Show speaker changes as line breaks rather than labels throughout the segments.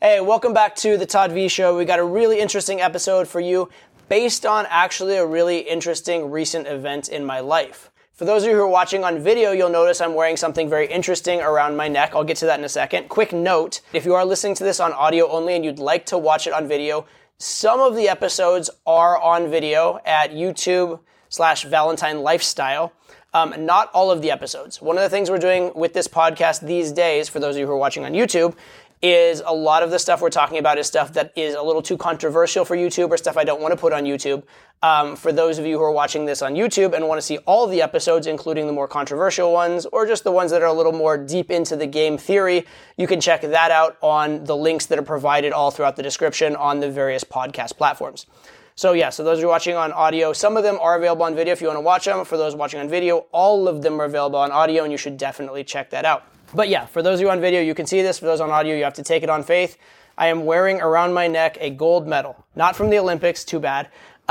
Hey, welcome back to the Todd V Show. We got a really interesting episode for you based on actually a really interesting recent event in my life. For those of you who are watching on video, you'll notice I'm wearing something very interesting around my neck. I'll get to that in a second. Quick note, if you are listening to this on audio only and you'd like to watch it on video, some of the episodes are on video at YouTube/Valentine Lifestyle. Not all of the episodes. One of the things we're doing with this podcast these days, for those of you who are watching on YouTube, is a lot of the stuff we're talking about is stuff that is a little too controversial for YouTube or stuff I don't want to put on YouTube. For those of you who are watching this on YouTube and want to see all the episodes, including the more controversial ones, or just the ones that are a little more deep into the game theory, you can check that out on the links that are provided all throughout the description on the various podcast platforms. So those of you watching on audio, some of them are available on video if you want to watch them. For those watching on video, all of them are available on audio, and you should definitely check that out. But for those of you on video, you can see this. For those on audio, you have to take it on faith. I am wearing around my neck a gold medal. Not from the Olympics, too bad,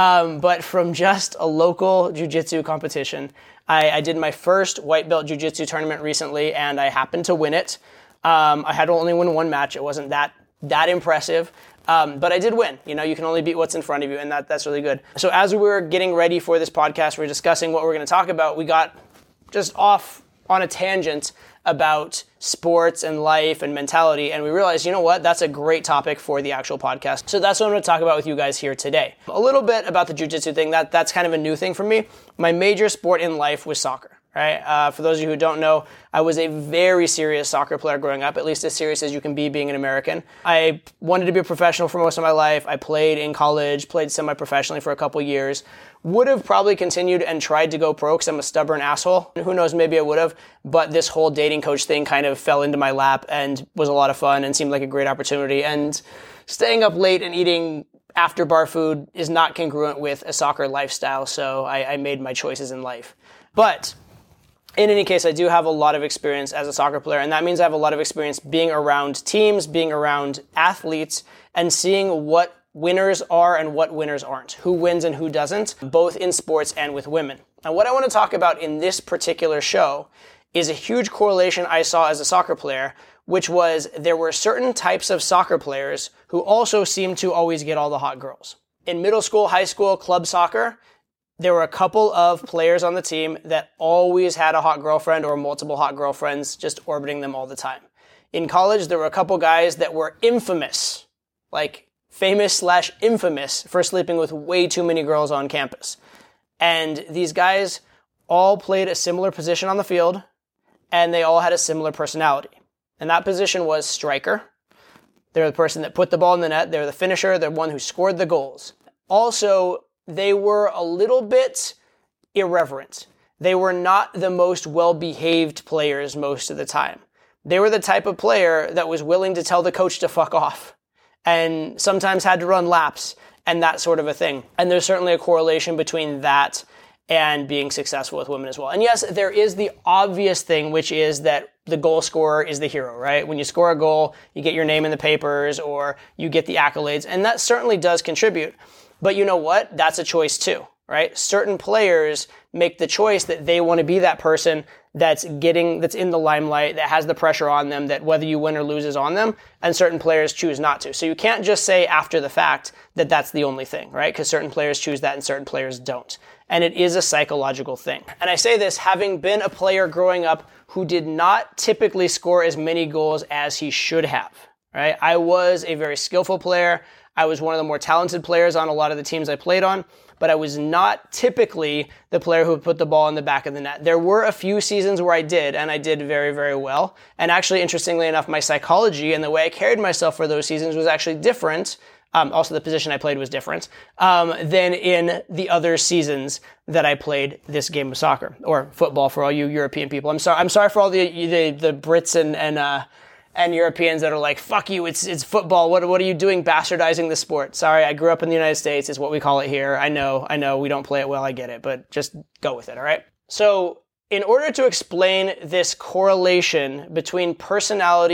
but from just a local jiu-jitsu competition. I did my first white belt jiu-jitsu tournament recently, and I happened to win it. I had to only win one match. It wasn't that impressive, but I did win. You can only beat what's in front of you, and that's really good. So as we were getting ready for this podcast, we were discussing what we're going to talk about. We got just off on a tangent about sports and life and mentality, and we realized, that's a great topic for the actual podcast. So that's what I'm going to talk about with you guys here today. A little bit about the jiu-jitsu thing. That's kind of a new thing for me. My major sport in life was soccer, right? For those of you who don't know, I was a very serious soccer player growing up, at least as serious as you can be being an American. I wanted to be a professional for most of my life. I played in college, played semi-professionally for a couple years. Would have probably continued and tried to go pro because I'm a stubborn asshole. Who knows, maybe I would have. But this whole dating coach thing kind of fell into my lap and was a lot of fun and seemed like a great opportunity. And staying up late and eating after bar food is not congruent with a soccer lifestyle. So I made my choices in life. But in any case, I do have a lot of experience as a soccer player. And that means I have a lot of experience being around teams, being around athletes, and seeing what winners are and what winners aren't, who wins and who doesn't, both in sports and with women. Now, what I want to talk about in this particular show is a huge correlation I saw as a soccer player, which was there were certain types of soccer players who also seemed to always get all the hot girls. In middle school, high school, club soccer, there were a couple of players on the team that always had a hot girlfriend or multiple hot girlfriends just orbiting them all the time. In college, there were a couple guys that were infamous, like famous/infamous for sleeping with way too many girls on campus. And these guys all played a similar position on the field, and they all had a similar personality. And that position was striker. They're the person that put the ball in the net. They're the finisher. They're the one who scored the goals. Also, they were a little bit irreverent. They were not the most well-behaved players most of the time. They were the type of player that was willing to tell the coach to fuck off, and sometimes had to run laps and that sort of a thing. And there's certainly a correlation between that and being successful with women as well. And yes, there is the obvious thing, which is that the goal scorer is the hero, right? When you score a goal, you get your name in the papers or you get the accolades, and that certainly does contribute. But you know what? That's a choice too, right? Certain players make the choice that they want to be that person that's in the limelight, that has the pressure on them, that whether you win or lose is on them, and certain players choose not to. So you can't just say after the fact that that's the only thing, right? Because certain players choose that and certain players don't. And it is a psychological thing. And I say this having been a player growing up who did not typically score as many goals as he should have, right? I was a very skillful player. I was one of the more talented players on a lot of the teams I played on, but I was not typically the player who would put the ball in the back of the net. There were a few seasons where I did, and I did very, very well. And actually, interestingly enough, my psychology and the way I carried myself for those seasons was actually different. Also, the position I played was different than in the other seasons that I played this game of soccer, or football for all you European people. I'm sorry for all the Brits and Europeans that are like, fuck you, it's football. What are you doing bastardizing the sport? Sorry, I grew up in the United States, is what we call it here. I know, we don't play it well, I get it, but just go with it, all right? So, in order to explain this correlation between personality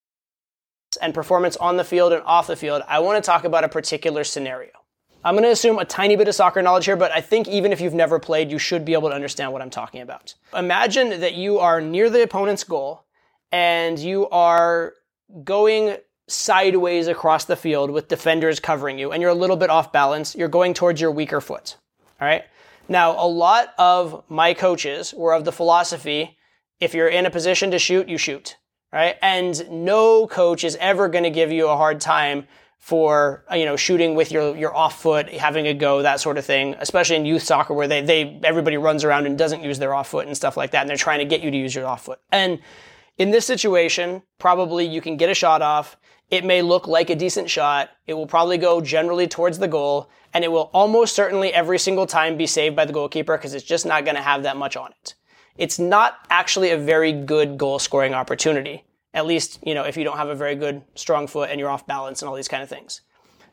and performance on the field and off the field, I want to talk about a particular scenario. I'm going to assume a tiny bit of soccer knowledge here, but I think even if you've never played, you should be able to understand what I'm talking about. Imagine that you are near the opponent's goal, and you are going sideways across the field with defenders covering you and you're a little bit off balance, you're going towards your weaker foot. All right. Now, a lot of my coaches were of the philosophy, if you're in a position to shoot, you shoot. Right. And no coach is ever going to give you a hard time for, shooting with your off foot, having a go, that sort of thing, especially in youth soccer where everybody runs around and doesn't use their off foot and stuff like that. And they're trying to get you to use your off foot. And in this situation, probably you can get a shot off. It may look like a decent shot. It will probably go generally towards the goal, and it will almost certainly every single time be saved by the goalkeeper because it's just not going to have that much on it. It's not actually a very good goal scoring opportunity. At least, if you don't have a very good, strong foot and you're off balance and all these kind of things.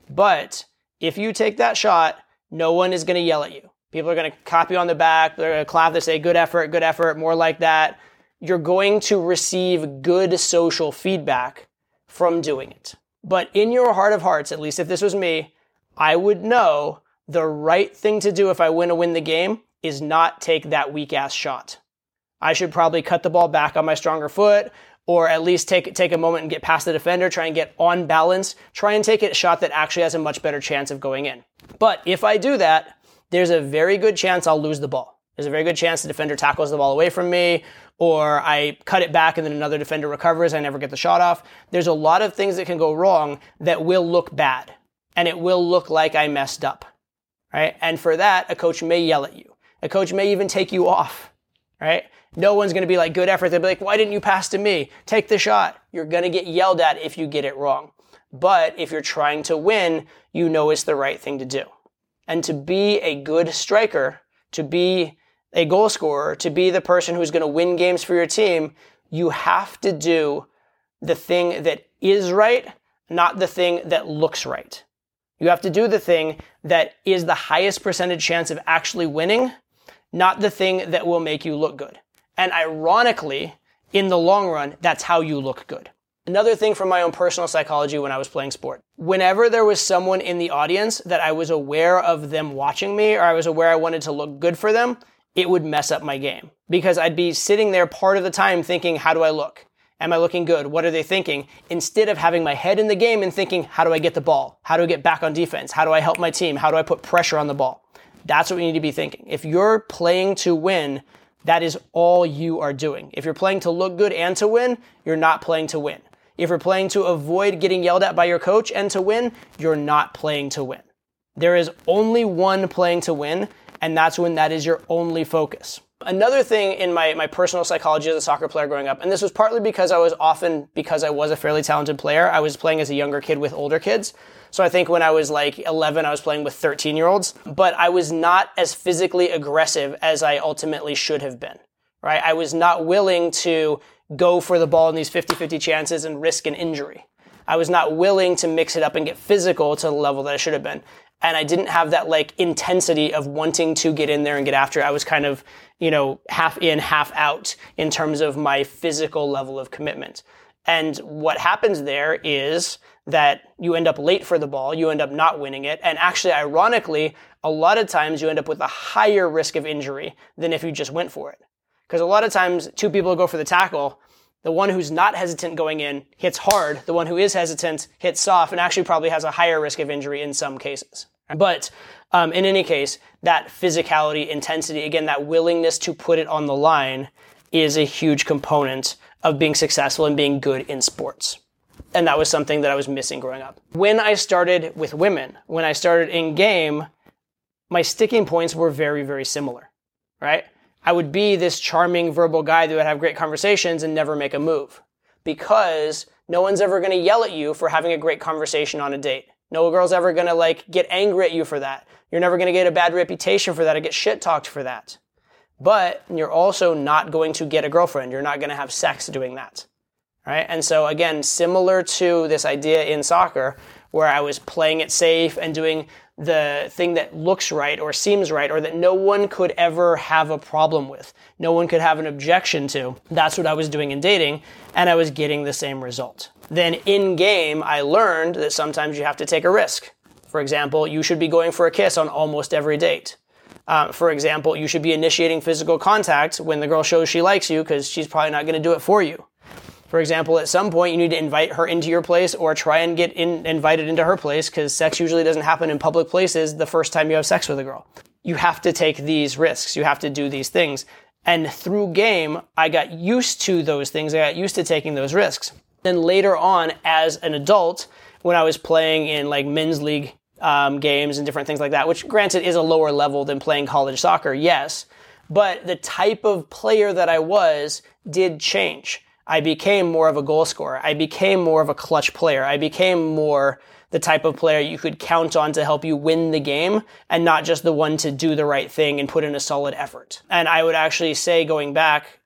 But if you take that shot, no one is going to yell at you. People are going to clap you on the back. They're going to clap. They say, good effort, more like that. You're going to receive good social feedback from doing it. But in your heart of hearts, at least if this was me, I would know the right thing to do if I want to win the game is not take that weak-ass shot. I should probably cut the ball back on my stronger foot, or at least take a moment and get past the defender, try and get on balance, try and take a shot that actually has a much better chance of going in. But if I do that, there's a very good chance I'll lose the ball. There's a very good chance the defender tackles the ball away from me, or I cut it back and then another defender recovers, I never get the shot off. There's a lot of things that can go wrong that will look bad, and it will look like I messed up, right? And for that, a coach may yell at you. A coach may even take you off, right? No one's going to be like, good effort. They'll be like, why didn't you pass to me? Take the shot. You're going to get yelled at if you get it wrong. But if you're trying to win, you know it's the right thing to do. And to be a good striker, to be a goal scorer, to be the person who's going to win games for your team, you have to do the thing that is right, not the thing that looks right. You have to do the thing that is the highest percentage chance of actually winning, not the thing that will make you look good. And ironically, in the long run, that's how you look good. Another thing from my own personal psychology when I was playing sport. Whenever there was someone in the audience that I was aware of them watching me, or I was aware I wanted to look good for them, it would mess up my game. Because I'd be sitting there part of the time thinking, how do I look? Am I looking good? What are they thinking? Instead of having my head in the game and thinking, how do I get the ball? How do I get back on defense? How do I help my team? How do I put pressure on the ball? That's what we need to be thinking. If you're playing to win, that is all you are doing. If you're playing to look good and to win, you're not playing to win. If you're playing to avoid getting yelled at by your coach and to win, you're not playing to win. There is only one playing to win, and that's when that is your only focus. Another thing in my personal psychology as a soccer player growing up, and this was partly because I was a fairly talented player, I was playing as a younger kid with older kids. So I think when I was like 11, I was playing with 13-year-olds, but I was not as physically aggressive as I ultimately should have been, right? I was not willing to go for the ball in these 50-50 chances and risk an injury. I was not willing to mix it up and get physical to the level that I should have been. And I didn't have that intensity of wanting to get in there and get after it. I was kind of, half in, half out in terms of my physical level of commitment. And what happens there is that you end up late for the ball, you end up not winning it, and actually, ironically, a lot of times you end up with a higher risk of injury than if you just went for it. Because a lot of times, two people go for the tackle, the one who's not hesitant going in hits hard, the one who is hesitant hits soft, and actually probably has a higher risk of injury in some cases. But in any case, that physicality, intensity, again, that willingness to put it on the line is a huge component of being successful and being good in sports. And that was something that I was missing growing up. When I started with women, when I started in game, my sticking points were very, very similar, right? I would be this charming verbal guy that would have great conversations and never make a move because no one's ever going to yell at you for having a great conversation on a date. No girl's ever going to get angry at you for that. You're never going to get a bad reputation for that or get shit talked for that. But you're also not going to get a girlfriend. You're not going to have sex doing that. Right? And so again, similar to this idea in soccer where I was playing it safe and doing the thing that looks right or seems right or that no one could ever have a problem with, no one could have an objection to, that's what I was doing in dating, and I was getting the same result. Then in game, I learned that sometimes you have to take a risk. For example, you should be going for a kiss on almost every date. For example, you should be initiating physical contact when the girl shows she likes you because she's probably not going to do it for you. For example, at some point you need to invite her into your place or try and get invited into her place, because sex usually doesn't happen in public places the first time you have sex with a girl. You have to take these risks. You have to do these things. And through game, I got used to those things. I got used to taking those risks. Then later on, as an adult, when I was playing in like men's league games and different things like that, which granted is a lower level than playing college soccer, yes, but the type of player that I was did change. I became more of a goal scorer. I became more of a clutch player. I became more the type of player you could count on to help you win the game and not just the one to do the right thing and put in a solid effort. And I would actually say, going back,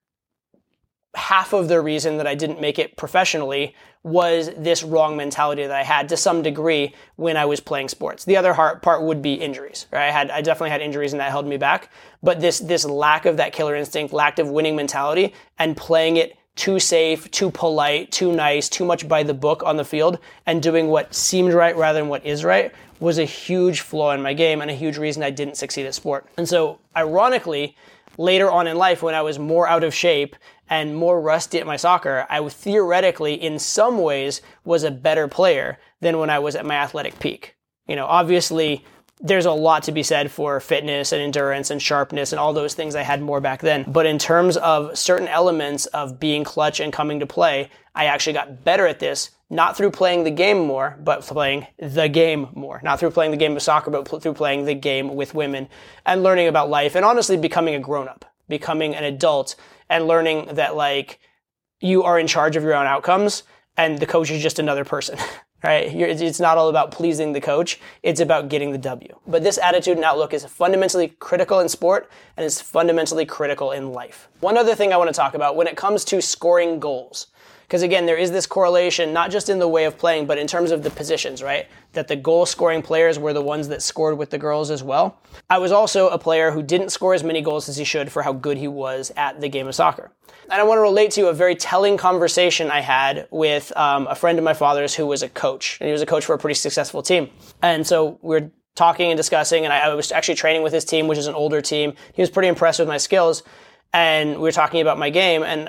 half of the reason that I didn't make it professionally was this wrong mentality that I had to some degree when I was playing sports. The other part would be injuries, right? I definitely had injuries and that held me back. But this lack of that killer instinct, lack of winning mentality, and playing it too safe, too polite, too nice, too much by the book on the field, and doing what seemed right rather than what is right, was a huge flaw in my game and a huge reason I didn't succeed at sport. And so, ironically, later on in life, when I was more out of shape and more rusty at my soccer, I theoretically, in some ways, was a better player than when I was at my athletic peak. You know, obviously, there's a lot to be said for fitness and endurance and sharpness and all those things I had more back then. But in terms of certain elements of being clutch and coming to play, I actually got better at this, not through playing the game more, but playing the game more. Not through playing the game of soccer, but through playing the game with women and learning about life and honestly becoming a grown-up, becoming an adult and learning that, like, you are in charge of your own outcomes and the coach is just another person. Right? It's not all about pleasing the coach. It's about getting the W. But this attitude and outlook is fundamentally critical in sport and is fundamentally critical in life. One other thing I want to talk about when it comes to scoring goals, because again, there is this correlation, not just in the way of playing, but in terms of the positions, right? That the goal-scoring players were the ones that scored with the girls as well. I was also a player who didn't score as many goals as he should for how good he was at the game of soccer. And I want to relate to a very telling conversation I had with a friend of my father's who was a coach. And he was a coach for a pretty successful team. And so we were talking and discussing, and I was actually training with his team, which is an older team. He was pretty impressed with my skills. And we were talking about my game, and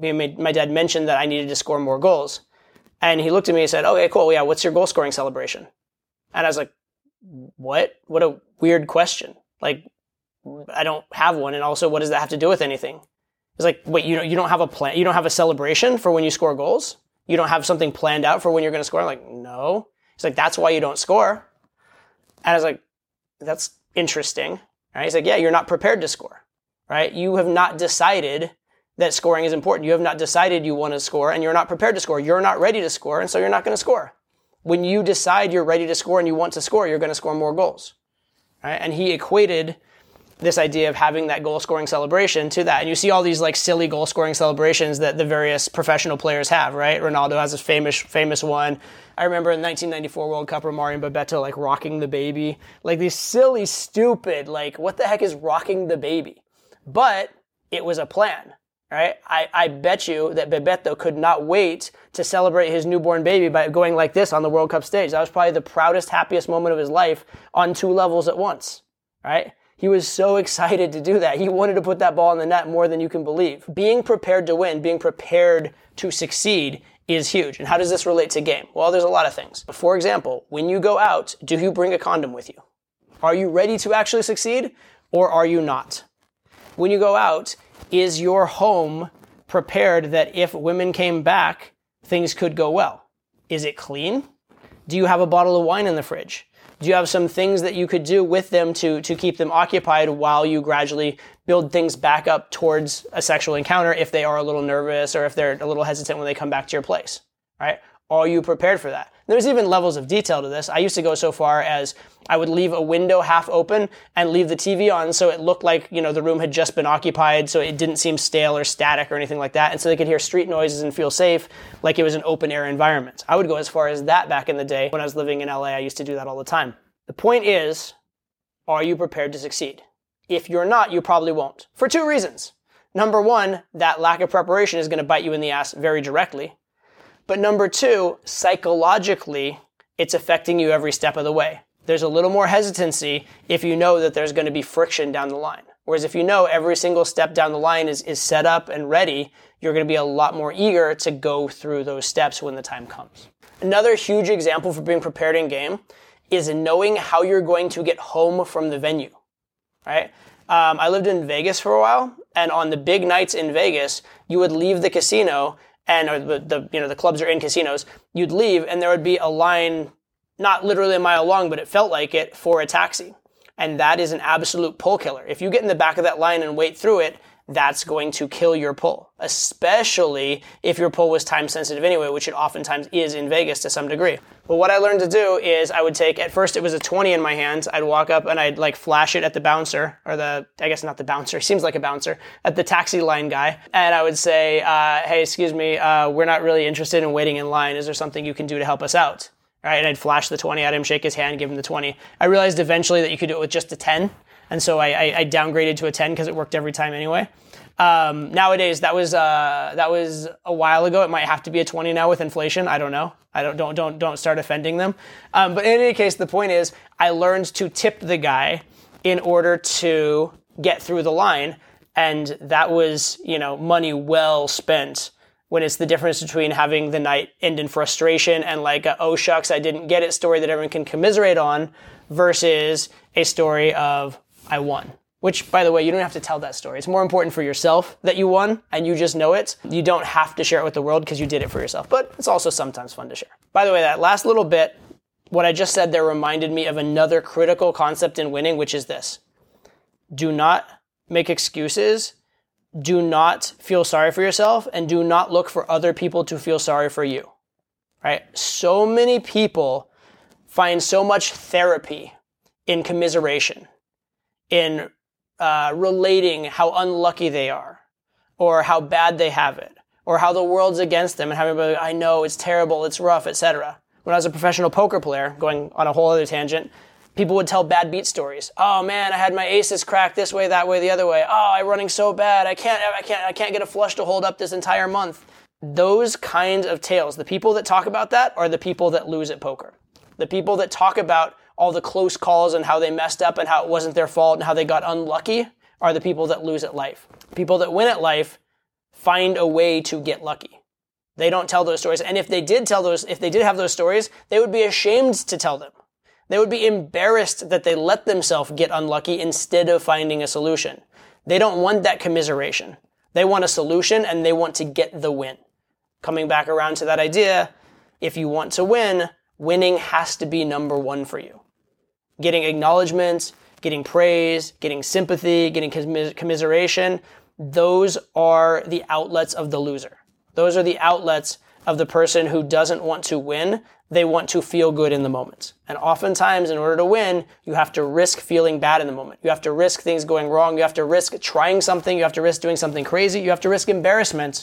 my dad mentioned that I needed to score more goals. And he looked at me and said, okay, cool, yeah, what's your goal scoring celebration? And I was like, what? What a weird question. Like, I don't have one, and also, what does that have to do with anything? It's like, wait, you don't have a plan? You don't have a celebration for when you score goals? You don't have something planned out for when you're going to score? I'm like, no. He's like, that's why you don't score. And I was like, that's interesting. Right? He's like, yeah, you're not prepared to score. Right? You have not decided that scoring is important. You have not decided you want to score, and you're not prepared to score. You're not ready to score, and so you're not going to score. When you decide you're ready to score and you want to score, you're going to score more goals. Right? And he equated this idea of having that goal-scoring celebration to that. And you see all these like silly goal-scoring celebrations that the various professional players have, right? Ronaldo has this famous one. I remember in the 1994 World Cup, Romario and Bebeto like rocking the baby. Like these silly, stupid, like what the heck is rocking the baby? But it was a plan, right? I bet you that Bebeto could not wait to celebrate his newborn baby by going like this on the World Cup stage. That was probably the proudest, happiest moment of his life on two levels at once, right? He was so excited to do that. He wanted to put that ball in the net more than you can believe. Being prepared to win, being prepared to succeed is huge. And how does this relate to game? Well, there's a lot of things. For example, when you go out, do you bring a condom with you? Are you ready to actually succeed, or are you not? When you go out, is your home prepared that if women came back, things could go well? Is it clean? Do you have a bottle of wine in the fridge? Do you have some things that you could do with them to keep them occupied while you gradually build things back up towards a sexual encounter if they are a little nervous or if they're a little hesitant when they come back to your place, right? Are you prepared for that? There's even levels of detail to this. I used to go so far as I would leave a window half open and leave the TV on so it looked like, the room had just been occupied, so it didn't seem stale or static or anything like that, and so they could hear street noises and feel safe like it was an open air environment. I would go as far as that back in the day. When I was living in LA, I used to do that all the time. The point is, are you prepared to succeed? If you're not, you probably won't. For two reasons. Number one, that lack of preparation is going to bite you in the ass very directly. But number two, psychologically, it's affecting you every step of the way. There's a little more hesitancy if you know that there's going to be friction down the line. Whereas if you know every single step down the line is set up and ready, you're going to be a lot more eager to go through those steps when the time comes. Another huge example for being prepared in game is knowing how you're going to get home from the venue, right? I lived in Vegas for a while, and on the big nights in Vegas, you would leave the casino, or the clubs are in casinos. You'd leave, and there would be a line, not literally a mile long, but it felt like it, for a taxi. And that is an absolute pull killer. If you get in the back of that line and wait through it, that's going to kill your pull, especially if your pull was time sensitive anyway, which it oftentimes is in Vegas to some degree. But what I learned to do is I would take, at first it was a 20 in my hands. I'd walk up and I'd flash it at the bouncer, or I guess not the bouncer, he seems like a bouncer, at the taxi line guy. And I would say, hey, excuse me, we're not really interested in waiting in line. Is there something you can do to help us out? Right? And I'd flash the 20 at him, shake his hand, give him the 20. I realized eventually that you could do it with just a 10. And so I downgraded to a 10 because it worked every time anyway. Nowadays, that was a while ago. It might have to be a 20 now with inflation. I don't know. Don't start offending them. But in any case, the point is I learned to tip the guy in order to get through the line. And that was, money well spent, when it's the difference between having the night end in frustration and oh shucks, I didn't get it story that everyone can commiserate on, versus a story of I won. Which, by the way, you don't have to tell that story. It's more important for yourself that you won and you just know it. You don't have to share it with the world because you did it for yourself. But it's also sometimes fun to share. By the way, that last little bit, what I just said there reminded me of another critical concept in winning, which is this. Do not make excuses. Do not feel sorry for yourself, and do not look for other people to feel sorry for you. Right? So many people find so much therapy in commiseration, in relating how unlucky they are, or how bad they have it, or how the world's against them, and having everybody, I know, it's terrible, it's rough, etc. When I was a professional poker player, going on a whole other tangent, people would tell bad beat stories. Oh man, I had my aces cracked this way, that way, the other way. Oh, I'm running so bad, I can't get a flush to hold up this entire month. Those kinds of tales, the people that talk about that are the people that lose at poker. The people that talk about all the close calls and how they messed up and how it wasn't their fault and how they got unlucky are the people that lose at life. People that win at life find a way to get lucky. They don't tell those stories. And if they did have those stories, they would be ashamed to tell them. They would be embarrassed that they let themselves get unlucky instead of finding a solution. They don't want that commiseration. They want a solution and they want to get the win. Coming back around to that idea, if you want to win, winning has to be number one for you. Getting acknowledgement, getting praise, getting sympathy, getting commiseration, those are the outlets of the loser. Those are the outlets of the person who doesn't want to win. They want to feel good in the moment. And oftentimes, in order to win, you have to risk feeling bad in the moment. You have to risk things going wrong. You have to risk trying something. You have to risk doing something crazy. You have to risk embarrassment.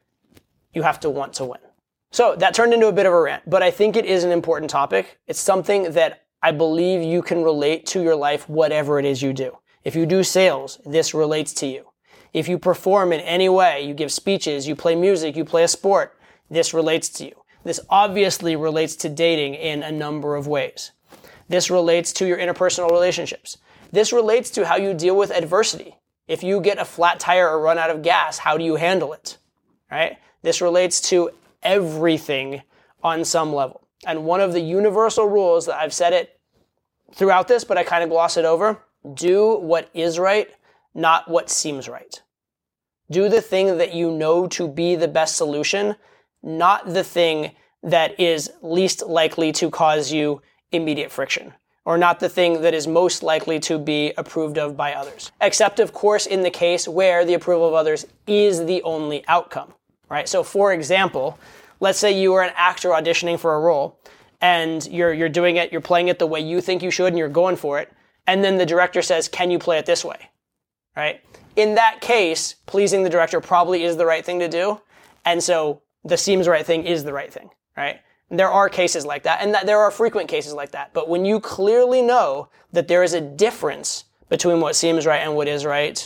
You have to want to win. So that turned into a bit of a rant, but I think it is an important topic. It's something that I believe you can relate to your life, whatever it is you do. If you do sales, this relates to you. If you perform in any way, you give speeches, you play music, you play a sport, this relates to you. This obviously relates to dating in a number of ways. This relates to your interpersonal relationships. This relates to how you deal with adversity. If you get a flat tire or run out of gas, how do you handle it? Right? This relates to everything on some level. And one of the universal rules that I've said it throughout this, but I kind of gloss it over, do what is right, not what seems right. Do the thing that you know to be the best solution, not the thing that is least likely to cause you immediate friction, or not the thing that is most likely to be approved of by others. Except, of course, in the case where the approval of others is the only outcome, right? So, for example, let's say you are an actor auditioning for a role, and you're doing it, you're playing it the way you think you should, and you're going for it, and then the director says, can you play it this way, right? In that case, pleasing the director probably is the right thing to do, and so the seems right thing is the right thing, right? And there are cases like that, and there are frequent cases like that. But when you clearly know that there is a difference between what seems right and what is right,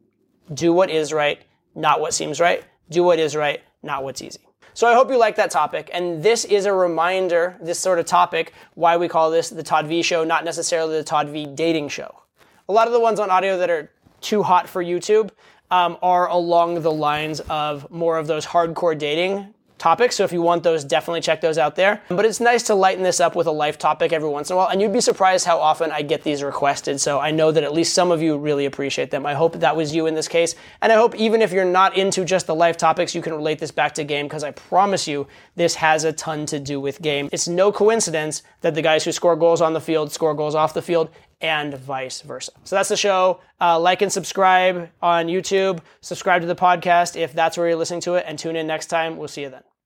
do what is right, not what seems right. Do what is right, not what's easy. So I hope you like that topic, and this is a reminder, this sort of topic, why we call this the Todd V Show, not necessarily the Todd V Dating Show. A lot of the ones on audio that are too hot for YouTube are along the lines of more of those hardcore dating topics. So if you want those, definitely check those out there. But it's nice to lighten this up with a life topic every once in a while. And you'd be surprised how often I get these requested. So I know that at least some of you really appreciate them. I hope that was you in this case. And I hope even if you're not into just the life topics, you can relate this back to game, because I promise you, this has a ton to do with game. It's no coincidence that the guys who score goals on the field score goals off the field, and vice versa. So that's the show. Like and subscribe on YouTube. Subscribe to the podcast if that's where you're listening to it, and tune in next time. We'll see you then.